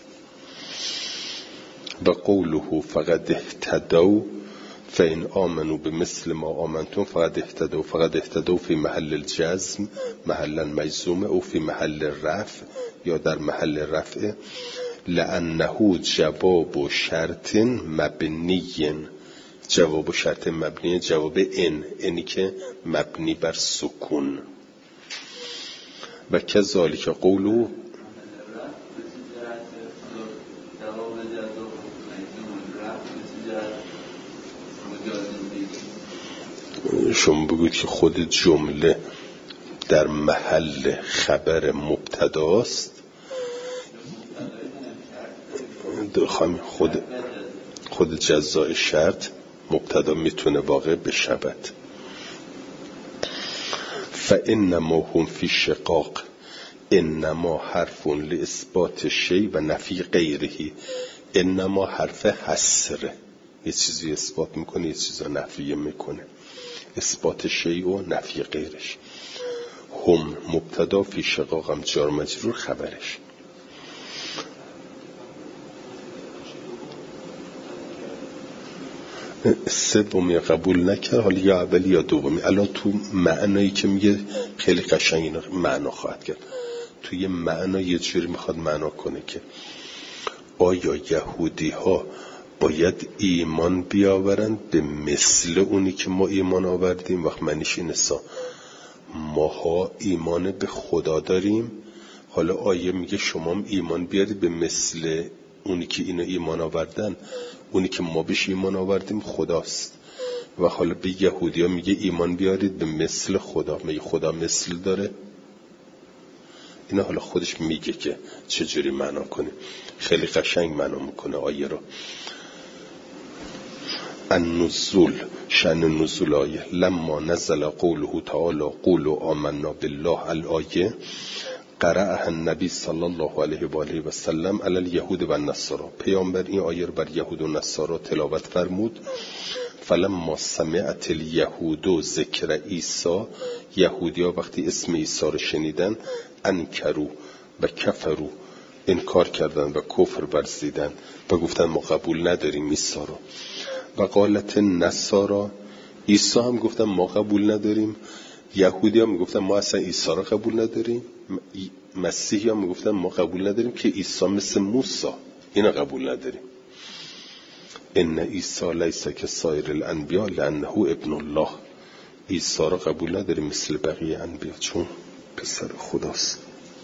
و قوله فقد اهتدوا فإن آمنوا بمثل ما آمنتم فقد اهتدوا. فقد اهتدوا فی محل الجزم محلا مجزوم او فی محل رفع یا در محل رفع. لأنه جواب شرط مبنی، جواب شرط مبنی، جواب ان، اینی که مبنی بر سکون. و کذالک قولو شما بگوید که خود جمله در محل خبر مبتداست. خود خود جزای شرط مبتدا میتونه واقع بشود. فانما هم فی شقاق انما حرف لاثبات شیء و نفی غیره. انما حرف حصره، یه چیزی اثبات میکنه یه چیزی نفی میکنه. اثبات شیء و نفی غیرش. هم مبتدا، فی شقاق هم جار مجرور خبرش. سومی قبول نکرد، حالا یا اولی یا دومی. الان تو معنایی که میگه خیلی قشنگ این معنا خواهد کرد. توی معنا یه جوری میخواد معنا کنه که آیا یهودی ها باید ایمان بیاورند به مثل اونی که ما ایمان آوردیم؟ وقت معنیش اینه سا ماها ایمان به خدا داریم، حالا آیه میگه شما هم ایمان بیارید به مثل اونی که اینو ایمان آوردن. اونی که ما بهش ایمان آوردیم خداست. و حالا به یهودی ها میگه ایمان بیارید به مثل خدا. میگه خدا مثل داره؟ اینا حالا خودش میگه که چجوری معنا کنه. خیلی قشنگ معنا میکنه آیه رو. النزول، شأن نزول آیه. لما نزل قوله تعالی قولوا آمنا بالله، الآیه قرأها النبی صلی الله علیه و آله و سلم علی الیهود و النصارا. پیامبر این آیه رو بر یهود و نصارا تلاوت فرمود. فلما سمعت الیهود ذکر عیسی، یهودی‌ها وقتی اسم عیسی رو شنیدن انکروا و کفروا، انکار کردن و کفر ورزیدن و گفتن ما قبول نداریم عیسی رو. و قالت نصارا، عیسی هم گفتن ما قبول نداریم. یهودی هم گفتن ما اصلا عیسی رو قبول نداریم. مسیحی هم گفتن ما قبول نداریم که عیسی مثل موسی، اینا قبول نداریم. ان عیسی لیس کسایر الانبیاء لانه ابن الله، عیسی رو قبول نداریم مثل بقیه انبیا چون پسر خداست.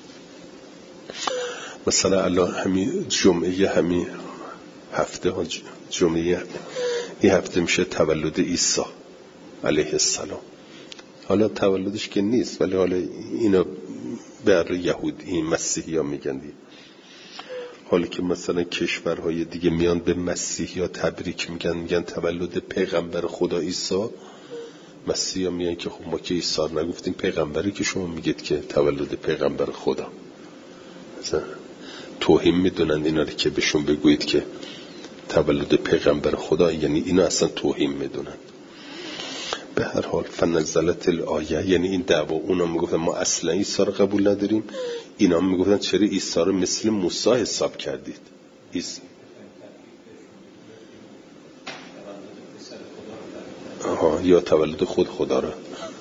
مثلا الان همین جمعه همین هفته ها جمعه این هفته میشه تولد عیسی علیه السلام. حالا تولدش که نیست ولی حالا اینا بر یهود این مسیحی ها میگن دی. حالا که مثلا کشورهای دیگه میان به مسیحی ها تبریک میگن، میگن تولد پیغمبر خدا عیسی، مسیحی ها میگن که خب ما که عیسی نگفتیم، پیغمبری که شما میگید که تولد پیغمبر خدا. مثلا توهین میدونن اینا رو که بهشون بگویید که تولد پیغمبر خدا، یعنی اینا اصلا توهین میدونن. به هر حال فنزلت الآیه، یعنی این دعوا. اونا میگفتن ما اصلا عیسی رو قبول نداریم، اینا میگفتن چرا عیسی رو مثل موسی حساب کردید. عیسی آها، یا تولد خود خدا رو.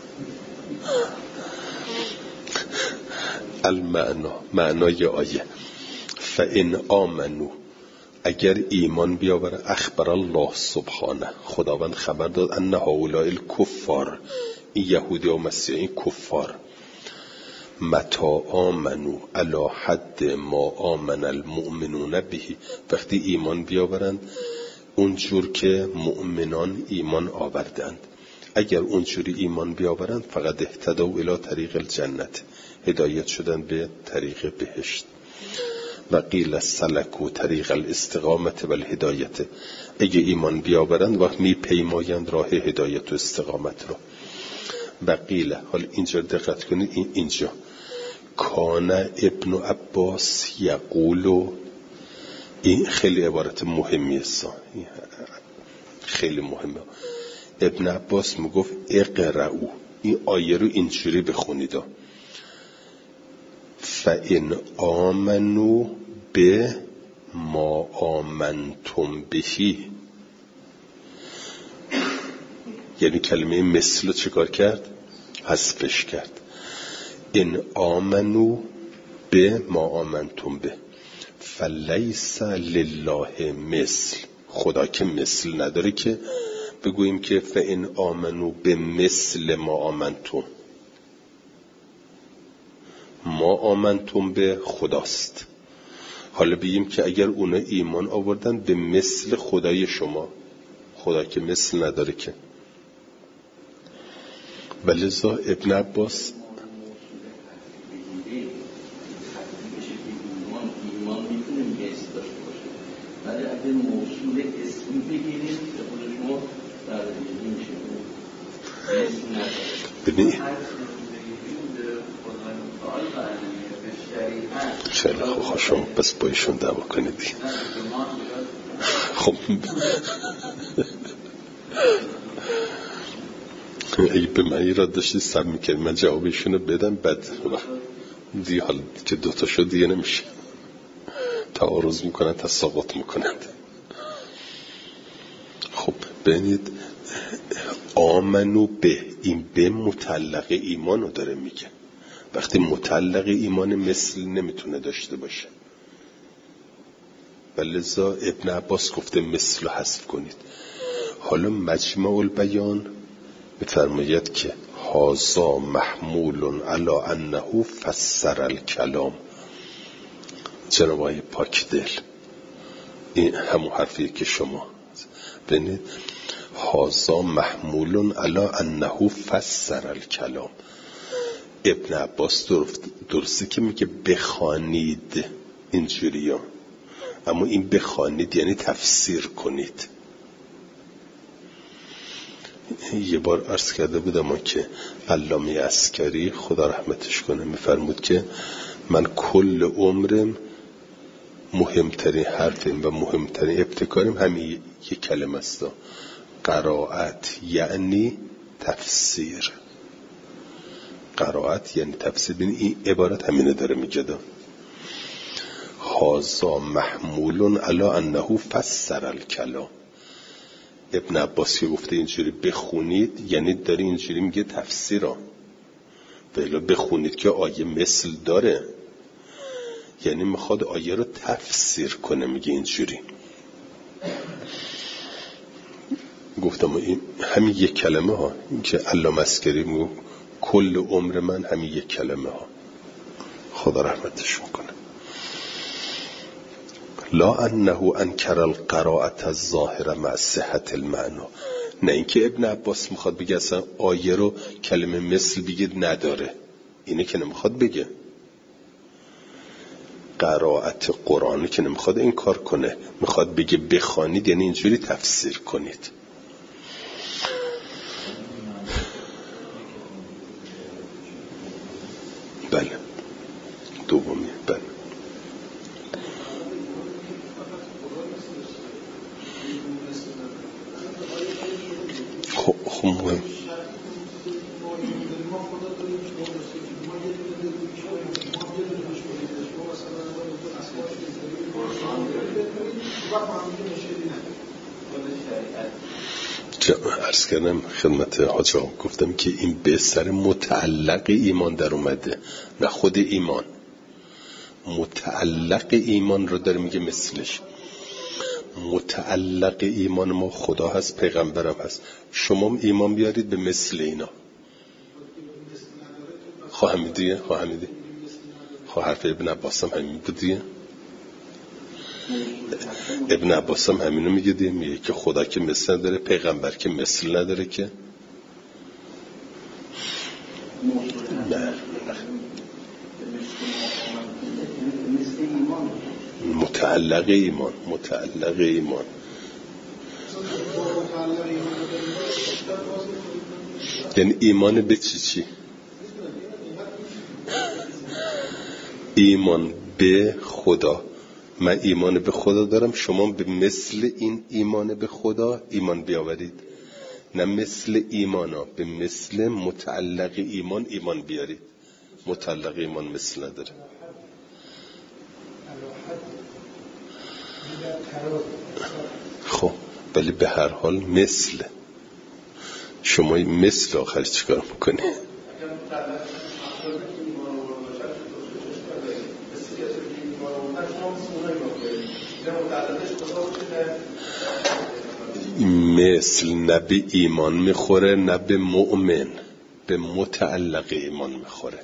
المعنا، معنای آیه. فإن آمنو، اگر ایمان بیاوره، اخبر الله سبحانه، خداوند خبر داد، ان هؤلاء الکفار، این یهودی و مسیحی کفار، متى آمنو علی حد ما آمن المؤمنون به، وقتی ایمان بیاورند اونجور که مؤمنان ایمان آوردند، اگر اونجوری ایمان بیاورند فقط اهتدوا الی طریق الجنت، هدایت شدن به طریق بهشت. و قیل سلکو طریق الاستقامت و الهدایت، اگه ایمان بیاورند وقت می پیمایند راه هدایت و استقامت رو. و قیل، حال اینجا دقت کنید، این اینجا کان ابن عباس یقولو، این خیلی عبارت مهمی است، خیلی مهمه. ابن عباس میگفت اقرأو، این آیه رو اینجوری بخونید. فإن آمنو به ما آمنتم بهی، یعنی کلمه مثل رو چیکار کرد؟ حذفش کرد. ان آمنو به ما آمنتم به فلیس لله مثل، خدا که مثل نداره که بگوییم که فإن آمنو به مثل ما آمنتم. ما آمنتم به خداست. حالا بگیم که اگر اونا ایمان آوردن به مثل خدای شما، خدا که مثل نداره که. ولذا ابن عباس ببینید خیلی خوب، خوشم بس با ایشون دعوا کنید. خب اگه به من ایراد داشتی سب میکنی من جوابشونو بدم، بعد دی حال که دوتا شد دیگه نمیشه، تعارض میکنن، تساقط میکنن. خب ببینید آمنو به، این به متعلق ایمانو داره میگه. وقتی متعلق ایمان مثل نمیتونه داشته باشه، ولذا ابن عباس گفته مثل رو حذف کنید. حالا مجمع البیان میفرماید که هازا محمول علی انه فسر الکلام. جناب آقای پاک دل، این همون حرفیه که شما ببینید هازا محمول علی انه فسر الکلام. ابن عباس درسته که میگه بخوانید اینجوری ها، اما این بخوانید یعنی تفسیر کنید. یه بار عرض کرده بودم که علامه عسکری خدا رحمتش کنه میفرمود که من کل عمرم مهمترین حرفیم و مهمترین ابتکاریم همین یک کلمه است، قرائت یعنی تفسیر. قرائت یعنی تفسیر. ببین این عبارت همینه داره میگه، هازا محمول علی انه فسر الکلام. ابن عباس که گفته اینجوری بخونید یعنی داره اینجوری میگه تفسیرا، ولی بخونید که آیه مثل داره، یعنی میخواد آیه رو تفسیر کنه، میگه اینجوری. گفتم این همین یک کلمه ها، این که علامه عسکری میگه کل عمر من همین یک کلمه ها، خدا رحمتش میکنه. لا انه انکر القراءة الظاهره مع صحت المعنا. نه اینکه ابن عباس میخواد بگه اصلا آیه رو کلمه مثل بگید نداره، اینه که نمیخواد بگه. قرائت قرآنی که نمیخواد این کار کنه، میخواد بگه بخوانید یعنی اینجوری تفسیر کنید. بله دومی. بله خب خب مهم عرض کردم خدمت حاج آقا، گفتم که این به سر متعلق ایمان در اومده، نه خود ایمان. متعلق ایمان رو داره میگه مثلش. متعلق ایمان ما خدا هست، پیغمبرم هست. شما ایمان بیارید به مثل اینا. خواهم دیگه خواهم دیگه خواه حرف ابن عباس هم همین بود دیگه. ابن عباس هم همینو میگه دیگه، میگه که خدا که مثل نداره، پیغمبر که مثل نداره که. نه متعلق ایمان. متعلق ایمان یعنی ایمان به چی چی؟ ایمان به خدا. من ایمان به خدا دارم، شما به مثل این ایمان به خدا ایمان بیاورید. نه مثل ایمانا، به مثل متعلق ایمان ایمان بیارید. متعلق ایمان مثل نداره. خب ولی به هر حال مثل. شما مثل آخری چیکار میکنی؟ مثل نه به ایمان میخوره نه به مؤمن، به متعلق ایمان میخوره.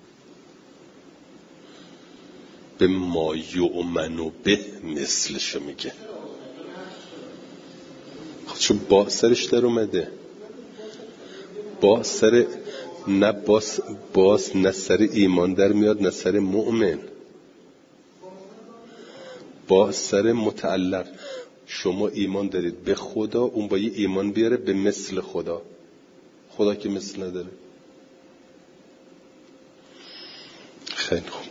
به ما یؤمن به مثلشو میگه. خب چون با سرش در اومده، با سر نه باز, باز نه سر ایمان در میاد نه سر مؤمن، با سر متعلق. شما ایمان دارید به خدا، اون با یه ایمان بیاره به مثل خدا. خدا که مثل نداره. خیلی خوب.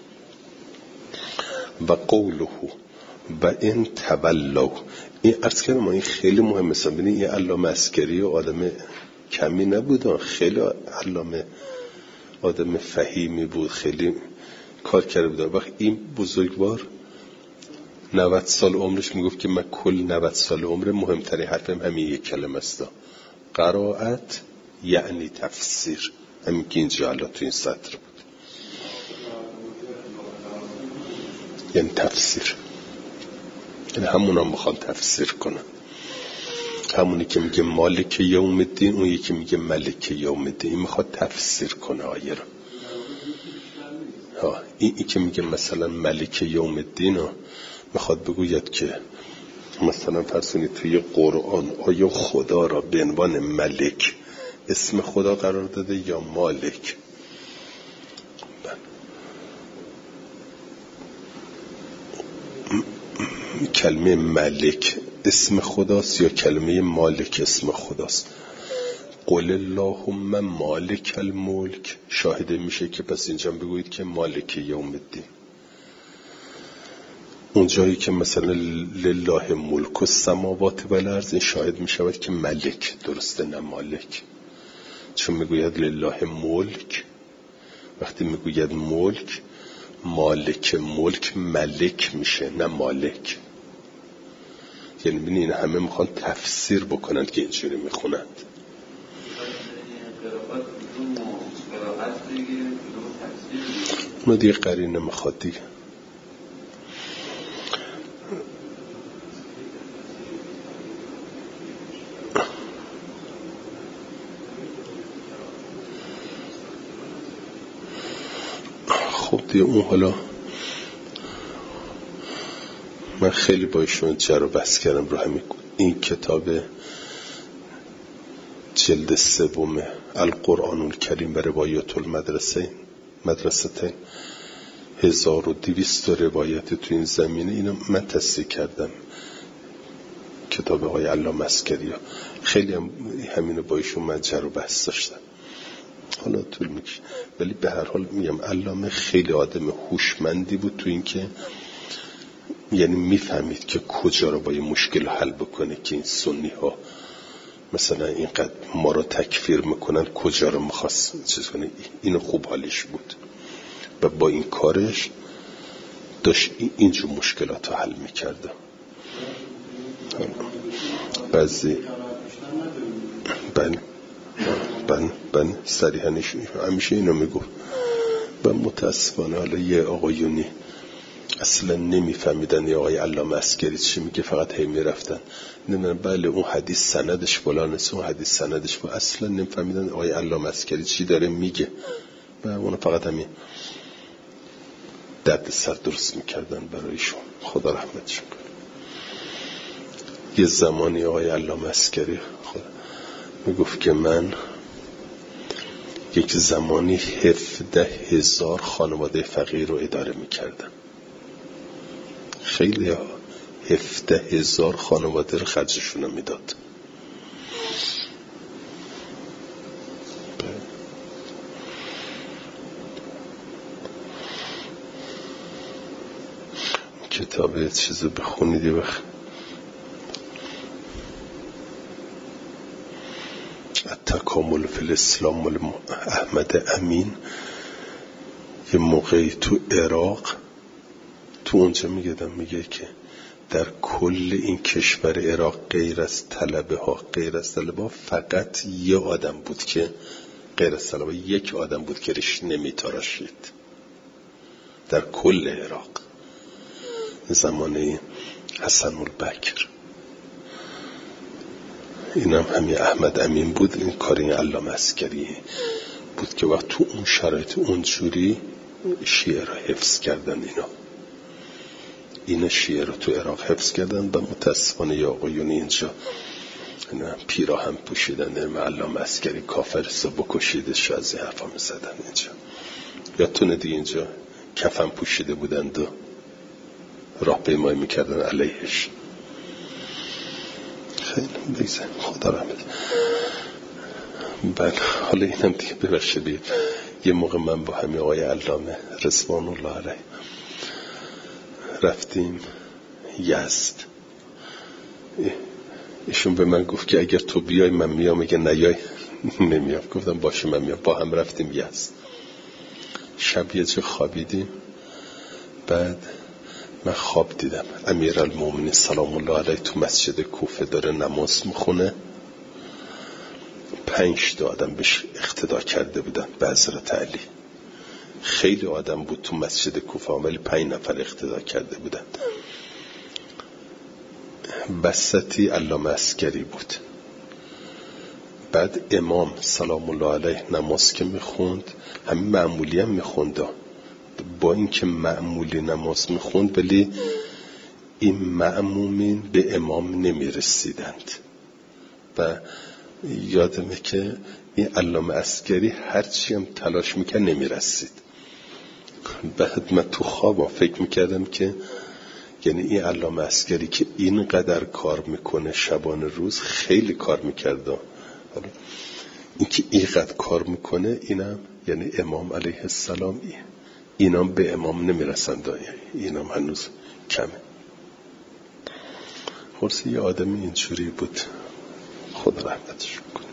و قوله و این تولوا، این عرض کردم این خیلی مهمه. مثلا ببینید این علامه عسکری و آدم کمی نبود، خیلی علامه آدم فهیمی بود، خیلی کار کرده بود. وقت این بزرگوار نود سال عمرش میگفت که من کل نود سال عمر مهمترین حرفم همین یک کلمه است، قرائت یعنی تفسیر. همین که اینجا الان تو این سطر بود، یعنی تفسیر. یعنی همون هم میخوان تفسیر کنن. همونی که میگه مالک یوم الدین، اون یکی میگه ملک یوم الدین. این میخواد تفسیر کنه آیه رو. این ای که میگه مثلا ملک یوم الدین رو میخواد بگوید که مثلا فرض کنید توی قرآن آیا خدا را به عنوان ملک اسم خدا قرار داده یا مالک؟ کلمه ملک اسم خداست یا کلمه مالک اسم خداست؟ قل اللهم مالک الملک شاهده میشه که پس اینجا بگویید که مالک یوم الدین. اون جایی که مثلا لله ملک السماوات و الارض این شاهد میشود که ملک درسته نه مالک، چون میگوید لله ملک. وقتی میگوید ملک، مالک ملک ملک میشه نه مالک. یعنی ببینید این همه میخوان تفسیر بکنند که اینجوری میخونند. ما دیگه قرینه میخواد دیگه. خب دیگه اون حالا من خیلی با ایشون جر و بحث کردم رو همین این کتاب جلد سوم القرآن الکریم و روایات المدرسه مدرسه هزار و دویست روایت تو این زمینه، اینو من تصحیح کردم کتاب آقای علامه عسکری ها. خیلی هم همینو با ایشون من جر و بحث داشتم، حالا طول میکشه، ولی به هر حال میگم علامه خیلی آدم هوشمندی بود تو این که یعنی میفهمید که کجا رو با یه مشکل حل بکنه که این سنی ها مثلا اینقدر ما رو تکفیر میکنن، کجا رو میخواست چیز کنه. اینو خوب حالش بود و با این کارش داشت اینجور مشکلات رو حل میکرده. بعضی بله بله بله صریحا همیشه اینو میگو و متاسفانه حالا یه آقایونی اصلا نمیفهمیدن یا آقای علامه عسکری چی میگه، فقط هی میرفتن نمیدونم بله اون حدیث سندش فلانه، اون حدیث سندش فلانه، اصلا نمیفهمیدن آقای علامه عسکری چی داره میگه و اون فقط همین درد سر درست میکردن برایشون. خدا رحمتش کنه. یه زمانی آقای علامه عسکری میگفت که من یک زمانی هفده هزار خانواده فقیر رو اداره میکردم. خیلی ها هفده هزار خانواده رو خرجشون رو میداد. کتاب چیزو بخونید یه وقت التکامل فی الاسلام احمد امین یه موقعی تو عراق تو اونجا میگدم میگه که در کل این کشور عراق غیر از طلبه ها غیر از طلبه ها فقط یه آدم بود که غیر از طلبه یک آدم بود که ریش نمیتراشید در کل عراق زمانه حسن البکر. اینم همین احمد امین بود. این کاری علامه عسکری بود که وقت تو اون شرایط اونجوری شیعه را حفظ کردن. اینا این شیعه رو تو عراق حفظ کردن و متاسفانه یا آقایونی اینجا پیراهن پوشیدن علامه عسکری کافرسو بکشیدش از این حرفا میزدن اینجا، یا تونه دیگه اینجا کفن پوشیده بودند و راه پیمایی میکردن علیهش. خیلی بگذاریم خدا رحمت. بله حالا اینم دیگه ببخشید یه موقع من با همین آقای علامه رضوان الله علیه رفتیم یزد. ایشون به من گفت که اگر تو بیای من میام، اگه نیای نمیام. گفتم باشه من میام. با هم رفتیم یزد. شب یه جا خوابیدیم، بعد من خواب دیدم امیرالمومنین سلام الله علیه تو مسجد کوفه داره نماز میخونه. پنج تا آدم بهش اقتدا کرده بودن به حضرت علی. خیلی آدم بود تو مسجد کوفه ولی پنج نفر اقتدا کرده بودن. بسطی علامه عسکری بود. بعد امام سلام الله علیه نماز که میخوند همین معمولی هم میخوند، با اینکه معمولی نماز میخوند ولی این مأمومین به امام نمی رسیدند و یادمه که این علامه عسگری هرچی هم تلاش میکرد نمی رسید. بعد من تو خوابم فکر میکردم که یعنی این علامه عسگری که اینقدر کار میکنه شبانه روز خیلی کار میکرده، این که اینقدر کار میکنه اینم یعنی امام علیه السلام اینام به امام نمیرسند، اینام هنوز کمه. خلاص یه آدمی اینجوری بود، خدا رحمتش کنه.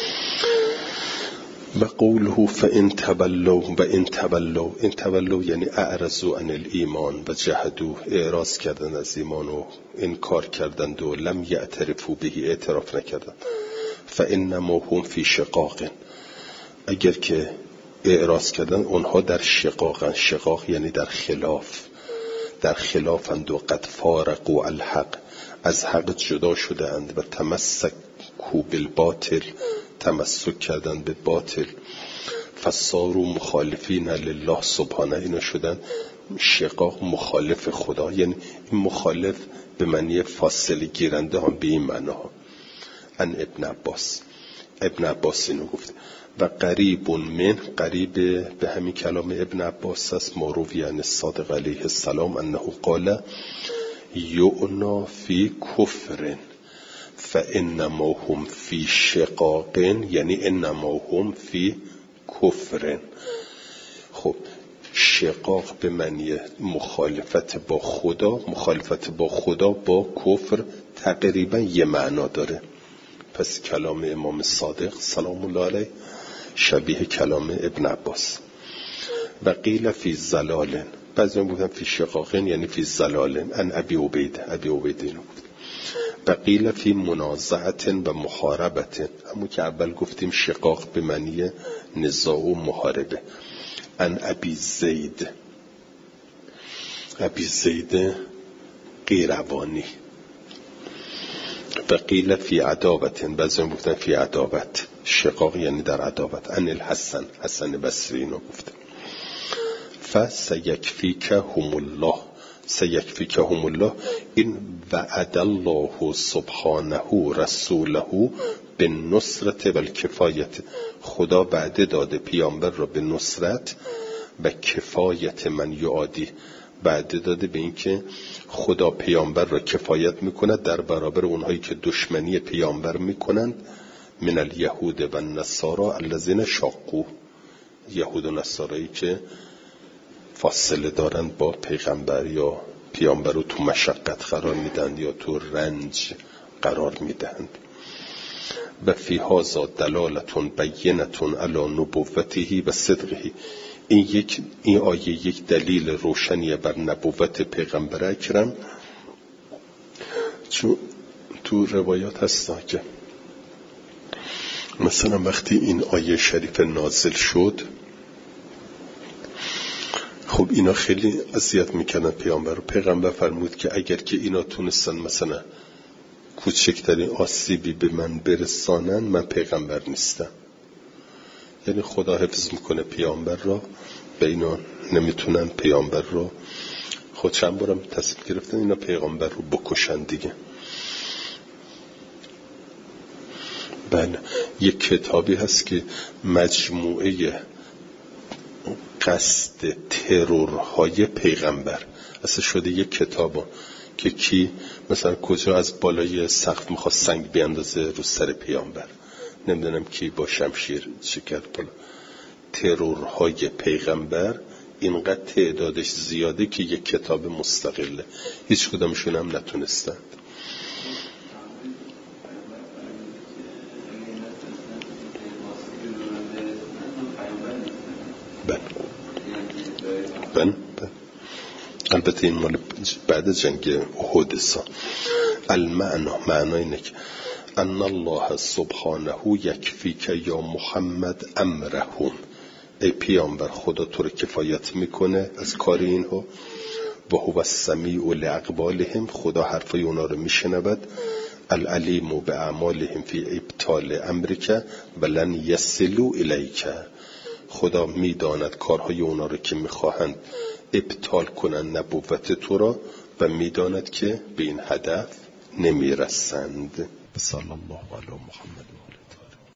و قوله فإن تولوا و ان تولوا، این تولوا یعنی اعرضوا عن الایمان و جحدوا، اعراض کردن از ایمان و انکار کردند و لم یعترفوا به، اعتراف نکردند. فانما هم فی شقاق، اگر که اعراض کردن اونها در شقاقن، شقاق یعنی در خلاف، در خلافند و قد فارقوا الحق، از حق جدا شده اند و تمسکوا بالباطل، تمسک کردن به باطل. فصاروا مخالفین لله سبحانه، اینا شدن شقاق مخالف خدا، یعنی این مخالف به معنی فاصله گیرنده هم به این معناها. ان ابن عباس، ابن عباس اینو گفت. و قریب من، قریب به همین کلام ابن عباس است، مروی عن الصادق علیه السلام انه قال یعنا فی کفر فانما هم فی شقاق، یعنی انما هم فی کفر. خب شقاق به معنی مخالفت با خدا، مخالفت با خدا با کفر تقریبا یه معنا داره. پس کلام امام صادق سلام الله علیه شبیه کلام ابن عباس. و قیل فی زلال، بعضی هم گفتن فی شقاقین یعنی فی زلال. ان ابی عبید، ابی عبید اینو گفت. و قیل فی منازعت و محاربت، همون که اول گفتیم شقاق به معنی نزاع و محاربه. ان ابی زید، ابی زید قیروانی. و قیل فی عداوت، بعضی هم گفتن فی عداوت، شقاق یعنی در عداوت. ان الحسن، حسن بصری اینو گفت. فسیکفیکهم الله، سیکفیکهم الله، این وعد الله سبحانه رسوله به نصرت و الکفایت، خدا وعده داده پیامبر را به نصرت و کفایت من یعادی، وعده داده به این که خدا پیامبر را کفایت میکند در برابر اونهایی که دشمنی پیامبر میکنند. من الیهود و النصارا الذین شاقوا، یهود و نصارایی که فاصله دارند با پیغمبر یا پیامبر رو تو مشقت قرار میدن یا تو رنج قرار میدن. و فی هذا دلالتون بینتون علی نبوته و صدقه، این یک این آیه یک دلیل روشنیه بر نبوت پیغمبر اکرم. چون تو روایات هست که مثلا وقتی این آیه شریف نازل شد، خب اینا خیلی اذیت میکنن پیامبر رو. پیغمبر فرمود که اگر که اینا تونستن مثلا کوچکترین آسیبی به من برسانن، من پیغمبر نیستم. یعنی خدا حفظ میکنه پیامبر رو و اینا نمیتونن پیامبر رو. خود چند بارم تصمیم گرفتن اینا پیغمبر رو بکشن دیگه. بله، یک کتابی هست که مجموعه قصد ترورهای پیغمبر اصلا شده یک کتابا که کی مثلا کجا از بالای سقف میخواست سنگ بیاندازه رو سر پیامبر، نمیدونم کی با شمشیر چه کرد بالا. ترورهای پیغمبر اینقدر تعدادش زیاده که یک کتاب مستقله، هیچ کدامشون هم نتونستند. بله بله بله، البته این مال بعد جنگ احد سا. المعنا، معنا اینه که ان الله سبحانه یکفیک یا محمد امرهم، ای پیامبر خدا تو رو کفایت میکنه از کار اینها. و هو السمیع لاقوالهم، خدا حرفای اونا رو میشنود. العلیم باعمالهم فی ابطال امرک ولن یصلوا الیک، خدا میداند کارهای اونا رو که میخواهند ابطال کنن نبوت تو را و میداند که به این هدف نمیرسند. صلی الله علی محمد.